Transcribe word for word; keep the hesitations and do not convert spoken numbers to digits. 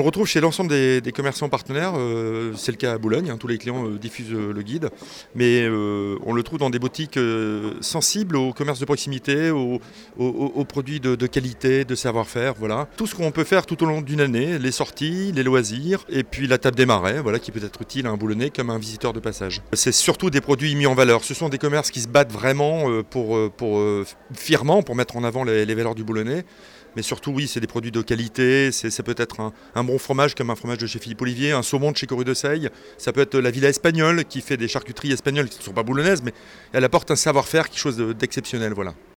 retrouve chez l'ensemble des, des commerçants partenaires, euh, c'est le cas à Boulogne, hein, tous les clients euh, diffusent euh, le guide, mais euh, on le trouve dans des boutiques euh, sensibles au commerce de proximité, aux, aux- aux produits de, de qualité, de savoir-faire, voilà. Tout ce qu'on peut faire tout au long d'une année, les sorties, les loisirs, et puis la table des marais, voilà, qui peut être utile à un Boulonnais comme à un visiteur de passage. C'est surtout des produits mis en valeur, ce sont des commerces qui se battent vraiment euh, pour, euh, pour euh, fièrement, pour mettre en avant les, les valeurs du Boulonnais. Mais surtout, oui, c'est des produits de qualité. C'est, ça peut être un, un bon fromage comme un fromage de chez Philippe Olivier, un saumon de chez Coru de Seille. Ça peut être la Villa Espagnole qui fait des charcuteries espagnoles qui ne sont pas boulonnaises, mais elle apporte un savoir-faire, quelque chose de- d'exceptionnel. Voilà.